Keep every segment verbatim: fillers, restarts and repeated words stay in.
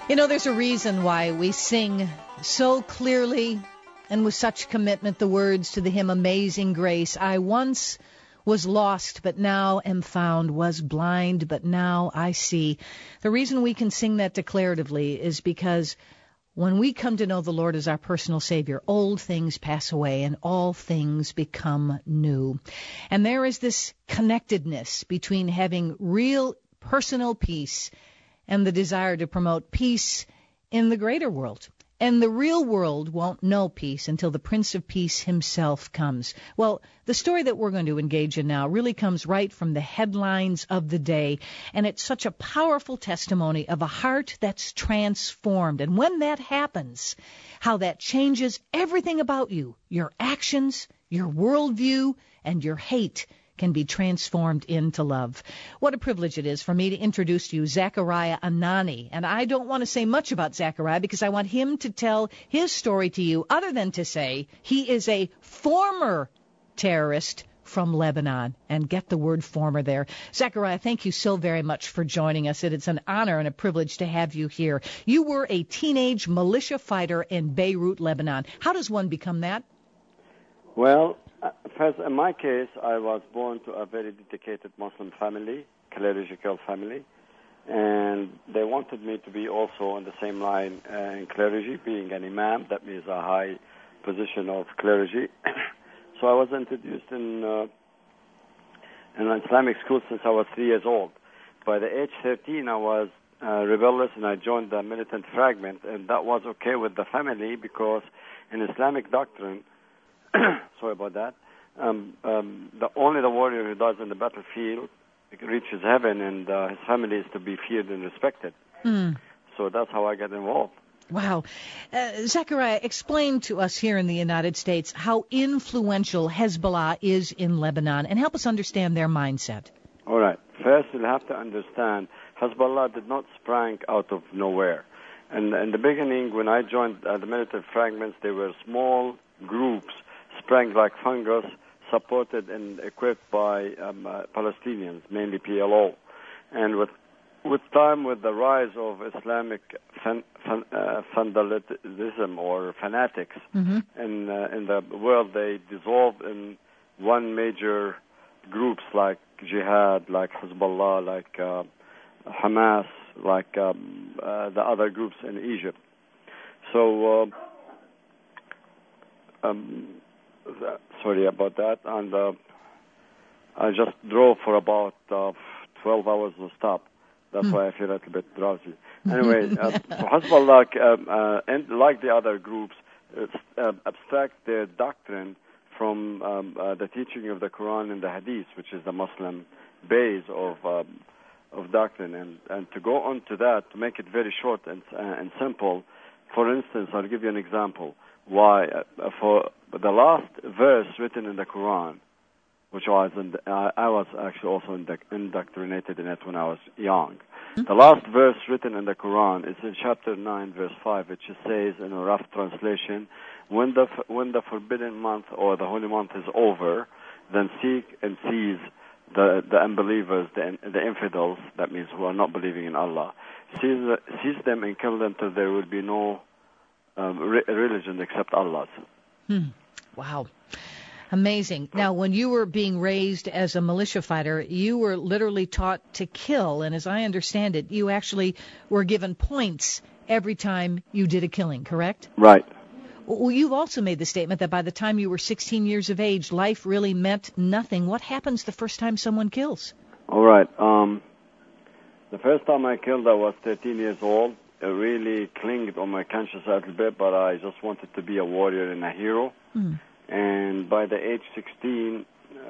You know, there's a reason why we sing so clearly and with such commitment the words to the hymn Amazing Grace. I once was lost, but now am found, was blind, but now I see. The reason we can sing that declaratively is because when we come to know the Lord as our personal Savior, old things pass away and all things become new. And there is this connectedness between having real personal peace and the desire to promote peace in the greater world. And the real world won't know peace until the Prince of Peace himself comes. Well, the story that we're going to engage in now really comes right from the headlines of the day, and it's such a powerful testimony of a heart that's transformed. And when that happens, how that changes everything about you, your actions, your worldview, and your hate can be transformed into love. What a privilege it is for me to introduce to you Zachariah Anani. And I don't want to say much about Zachariah because I want him to tell his story to you, other than to say he is a former terrorist from Lebanon. And get the word former there. Zachariah, thank you so very much for joining us. It's an honor and a privilege to have you here. You were a teenage militia fighter in Beirut, Lebanon. How does one become that? Well, Uh, first, in my case, I was born to a very dedicated Muslim family, clerical family, and they wanted me to be also on the same line uh, in clergy, being an imam. That means a high position of clergy. So I was introduced in uh, in an Islamic school since I was three years old. By the age thirteen, I was uh, rebellious, and I joined the militant fragment, and that was okay with the family because in Islamic doctrine, sorry about that. Um, um, the only the warrior who dies in the battlefield reaches heaven, and uh, his family is to be feared and respected. Mm. So that's how I got involved. Wow. Uh, Zachariah, explain to us here in the United States how influential Hezbollah is in Lebanon, and help us understand their mindset. All right. First, you'll have to understand Hezbollah did not spring out of nowhere. And in the beginning, when I joined uh, the militant fragments, they were small groups sprang like fungus, supported and equipped by um, uh, Palestinians, mainly P L O. And with with time, with the rise of Islamic fan, fan, uh, fundamentalism or fanatics mm-hmm. in, uh, in the world, they dissolved in one major groups like Jihad, like Hezbollah, like uh, Hamas, like um, uh, the other groups in Egypt. So, uh, um, sorry about that. And uh, I just drove for about uh, twelve hours to stop. That's mm. why I feel a little bit drowsy. Anyway, uh, so Hezbollah, um, uh, and like the other groups, uh, abstract their doctrine from um, uh, the teaching of the Quran and the Hadith, which is the Muslim base of um, of doctrine. And, and to go on to that, to make it very short and, uh, and simple, for instance, I'll give you an example. Why? Uh, for the last verse written in the Quran, which was in the, uh, I was actually also induct, indoctrinated in it when I was young. Mm-hmm. The last verse written in the Quran is in chapter nine, verse five, which says in a rough translation, when the when the forbidden month or the holy month is over, then seek and seize the the unbelievers, the the infidels, that means who are not believing in Allah. Seize, seize them and kill them till there will be no um, re- religion except Allah's. Hmm. Wow. Amazing. Now, when you were being raised as a militia fighter, you were literally taught to kill, and as I understand it, you actually were given points every time you did a killing, correct? Right. Well, you've also made the statement that by the time you were sixteen years of age, life really meant nothing. What happens the first time someone kills? All right. Um, the first time I killed, I was thirteen years old. It really clinged on my conscience a little bit, but I just wanted to be a warrior and a hero. Mm. And by the age sixteen,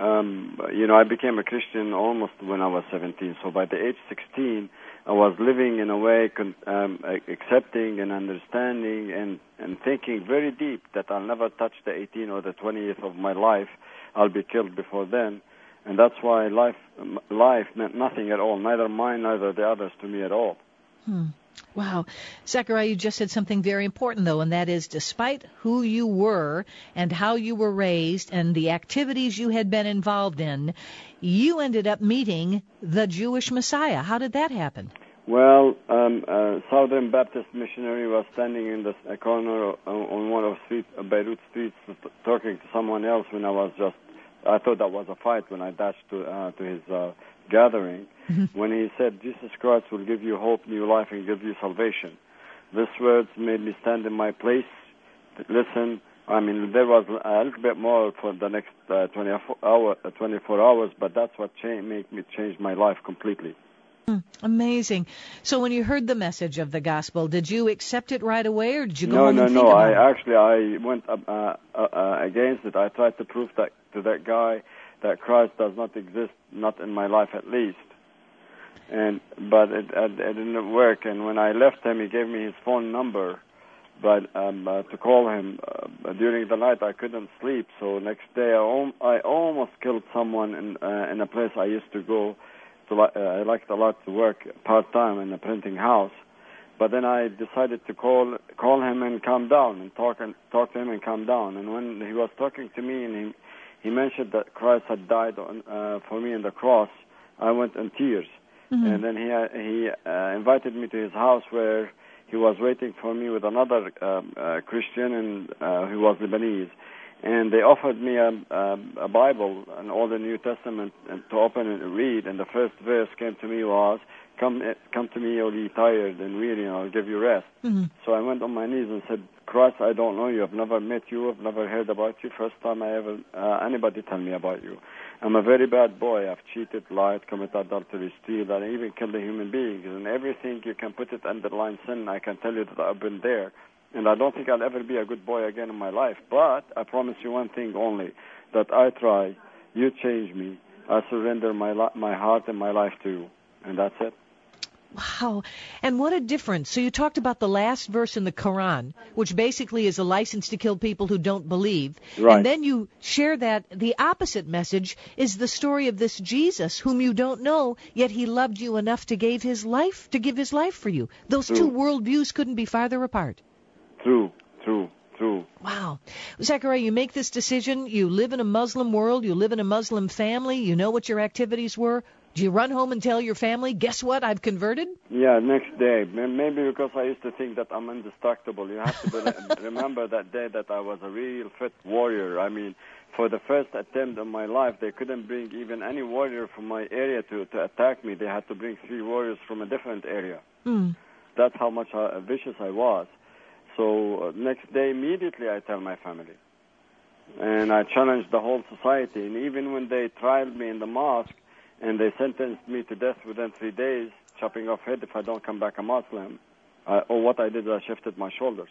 um, you know, I became a Christian almost when I was seventeen. So by the age sixteen, I was living in a way, con- um, accepting and understanding and, and thinking very deep that I'll never touch the eighteenth or the twentieth of my life. I'll be killed before then. And that's why life life meant nothing at all, neither mine, neither the others to me at all. Hmm. Wow. Zachariah, you just said something very important, though, and that is despite who you were and how you were raised and the activities you had been involved in, you ended up meeting the Jewish Messiah. How did that happen? Well, um, uh, Southern Baptist missionary was standing in the s- corner o- on one of street, uh, Beirut streets t- talking to someone else when I was just, I thought that was a fight when I dashed to, uh, to his uh, gathering. Mm-hmm. When he said, Jesus Christ will give you hope, new life, and give you salvation. These words made me stand in my place, to listen. I mean, there was a little bit more for the next uh, twenty-four, hour, uh, twenty-four hours, but that's what cha- made me change my life completely. Amazing. So when you heard the message of the gospel, did you accept it right away, or did you go no, home no, and no, think about I it? actually I went uh, uh, uh, against it. I tried to prove that to that guy that Christ does not exist, not in my life at least. And but it, it, it didn't work. And when I left him, he gave me his phone number, but um, uh, to call him uh, during the night I couldn't sleep. So next day I, al- I almost killed someone in uh, in a place I used to go. To li- uh, I liked a lot to work part time in a printing house. But then I decided to call call him and calm down and talk and talk to him and calm down. And when he was talking to me and he he mentioned that Christ had died on, uh, for me on the cross, I went in tears. Mm-hmm. And then he uh, he uh, invited me to his house where he was waiting for me with another um, uh, Christian and uh, who was Lebanese. And they offered me a, a, a Bible and all the New Testament and to open and read. And the first verse came to me was, "Come, come to me, all ye tired and weary, and I'll give you rest." Mm-hmm. So I went on my knees and said, "Christ, I don't know you. I've never met you. I've never heard about you. First time I ever uh, anybody tell me about you. I'm a very bad boy. I've cheated, lied, committed adultery, steal, and even killed a human being. And everything you can put it underline sin. I can tell you that I've been there. And I don't think I'll ever be a good boy again in my life. But I promise you one thing only, that I try. You change me. I surrender my li- my heart and my life to you." And that's it. Wow. And what a difference. So you talked about the last verse in the Quran, which basically is a license to kill people who don't believe. Right. And then you share that the opposite message is the story of this Jesus whom you don't know, yet he loved you enough to give his life, to give his life for you. Those True. two worldviews couldn't be farther apart. True, true, true. Wow. Zechariah, you make this decision. You live in a Muslim world. You live in a Muslim family. You know what your activities were. Do you run home and tell your family, guess what, I've converted? Yeah, next day. Maybe because I used to think that I'm indestructible. You have to be, remember that day that I was a real fit warrior. I mean, for the first attempt in my life, they couldn't bring even any warrior from my area to, to attack me. They had to bring three warriors from a different area. Mm. That's how much uh, vicious I was. So uh, next day, immediately I tell my family. And I challenged the whole society. And even when they tried me in the mosque, and they sentenced me to death within three days, chopping off head if I don't come back a Muslim, uh, or what I did, I shifted my shoulders.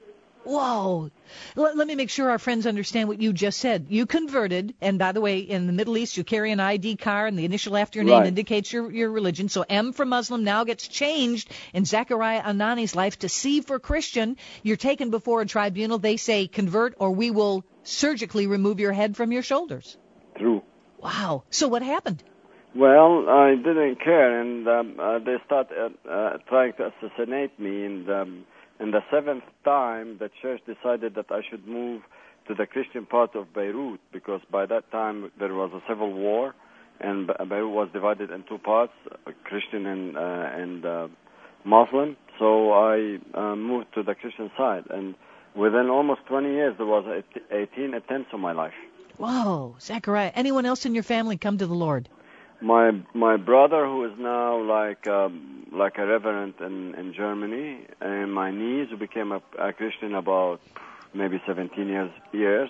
Whoa. Let, let me make sure our friends understand what you just said. You converted, and by the way, in the Middle East, you carry an I D card, and the initial after your name Right. indicates your, your religion. So M for Muslim now gets changed in Zechariah Anani's life to C for Christian. You're taken before a tribunal. They say convert, or we will surgically remove your head from your shoulders. True. Wow. So what happened? Well, I didn't care, and um, uh, they started uh, uh, trying to assassinate me. And um, in the seventh time, the church decided that I should move to the Christian part of Beirut, because by that time there was a civil war, and Be- Beirut was divided in two parts, uh, Christian and, uh, and uh, Muslim. So I uh, moved to the Christian side, and within almost twenty years, there was eighteen attempts on my life. Whoa, Zechariah. Anyone else in your family come to the Lord? My my brother, who is now like um, like a reverend in, in Germany, and my niece, who became a, a Christian about maybe seventeen years years,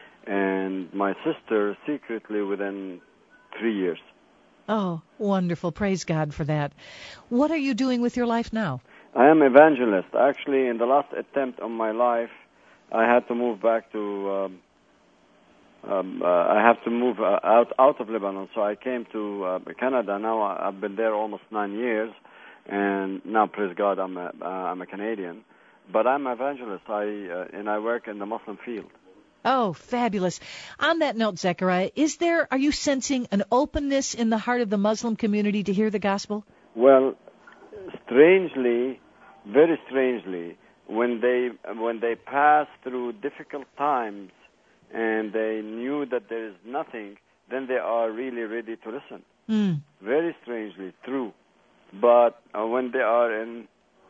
and my sister secretly within three years. Oh, wonderful. Praise God for that. What are you doing with your life now? I am evangelist. Actually, in the last attempt on my life, I had to move back to. Um, Um, uh, I have to move uh, out out of Lebanon, so I came to uh, Canada. Now I- I've been there almost nine years, and now, praise God, I'm a, uh, I'm a Canadian. But I'm an evangelist, I uh, and I work in the Muslim field. Oh, fabulous. On that note, Zechariah, is there, are you sensing an openness in the heart of the Muslim community to hear the gospel? Well, strangely, very strangely, when they when they pass through difficult times, and they knew that there is nothing, then they are really ready to listen. Mm. Very strangely, true. But uh, when they are in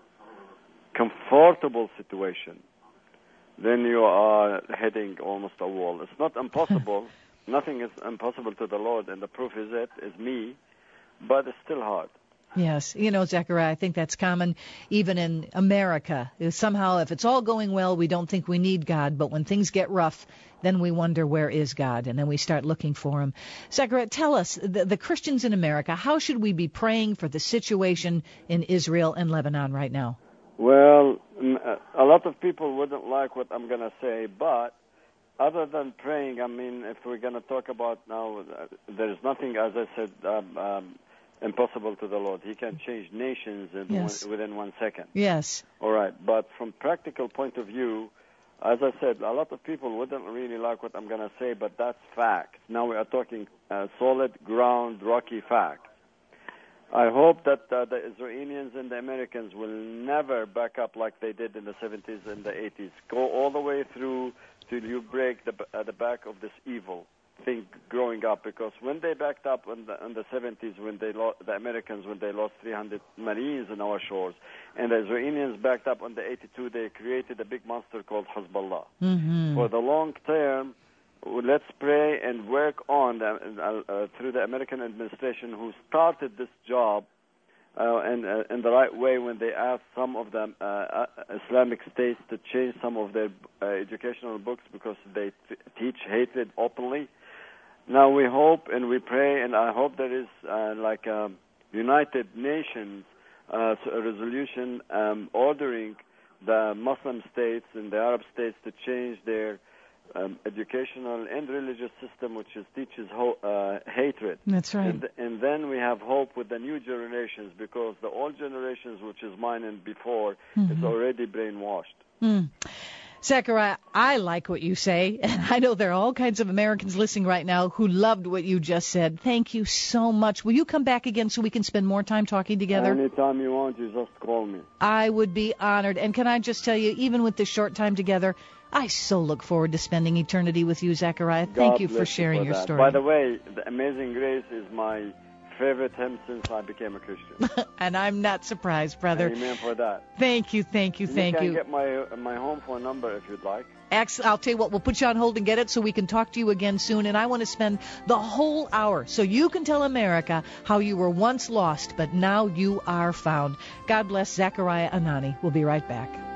comfortable situation, then you are heading almost a wall. It's not impossible. Nothing is impossible to the Lord, and the proof is it, is me, but it's still hard. Yes. You know, Zechariah, I think that's common even in America. Somehow, if it's all going well, we don't think we need God, but when things get rough, then we wonder, where is God? And then we start looking for him. Zechariah, tell us, the, the Christians in America, how should we be praying for the situation in Israel and Lebanon right now? Well, a lot of people wouldn't like what I'm going to say, but other than praying, I mean, if we're going to talk about now, there's nothing, as I said, um, um, impossible to the Lord. He can change nations in yes. one, within one second. Yes. All right. But from practical point of view, as I said, a lot of people wouldn't really like what I'm going to say, but that's fact. Now we are talking uh, solid ground, rocky fact. I hope that uh, the Israelis and the Americans will never back up like they did in the seventies and the eighties. Go all the way through till you break the, uh, the back of this evil thing growing up, because when they backed up in the, in the seventies, when they lo- the Americans, when they lost three hundred Marines in our shores, and the Israelis backed up on the eighty-two, they created a big monster called Hezbollah. Mm-hmm. For the long term, let's pray and work on the, uh, uh, through the American administration who started this job uh, and uh, in the right way when they asked some of the uh, uh, Islamic states to change some of their uh, educational books because they t- teach hatred openly. Now we hope and we pray, and I hope there is uh, like a United Nations uh, resolution um, ordering the Muslim states and the Arab states to change their um, educational and religious system, which is, teaches ho- uh, hatred. That's right. And, and then we have hope with the new generations, because the old generations, which is mine and before, mm-hmm. is already brainwashed. Mm. Zechariah, I like what you say, and I know there are all kinds of Americans listening right now who loved what you just said. Thank you so much. Will you come back again so we can spend more time talking together? Anytime you want, you just call me. I would be honored. And can I just tell you, even with this short time together, I so look forward to spending eternity with you, Zechariah. Thank God you for sharing you for your that. story. By the way, the Amazing Grace is my favorite hymn since I became a Christian. And I'm not surprised, brother. Amen for that. Thank you, thank you, thank you. You can get my my home phone number if you'd like. Ex- I'll tell you what, we'll put you on hold and get it so we can talk to you again soon. And I want to spend the whole hour so you can tell America how you were once lost, but now you are found. God bless Zechariah Anani. We'll be right back.